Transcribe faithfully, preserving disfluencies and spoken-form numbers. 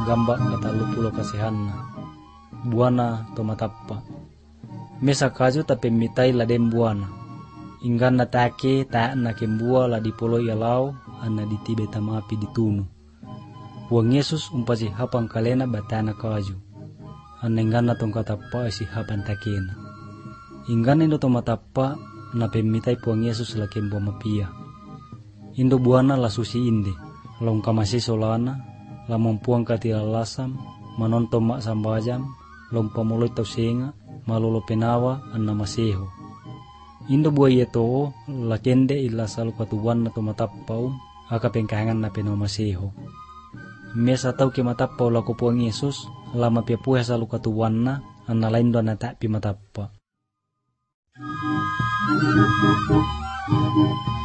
gamba katalu pulo kasihanna. Buana to matappa. Mesa kaju tapi mitai ladem buana. Inggan na take ta na kembua la di pulo yalau anna di tibe tamapi ditunu. Buang Yesus umpasi hapang kalena batana kaju. Anna inggan na tong katappa si hapan takena. Inggan indo to matappa na pemitai puang Yesus la kembua mapia. Indo buana la susi inde. Long kamasi solana la mampuang katila lasam manonton mak sambajam long pamuloi tau senga malolo penawa anna maseho. Indo buai eto la kende illa salu katuan na to matappau aka pengkahangan na peno maseho. Mesa tau ke matappau la ko puang Yesus lama pia puha salu katuan na anna lain do na tak pi matappa.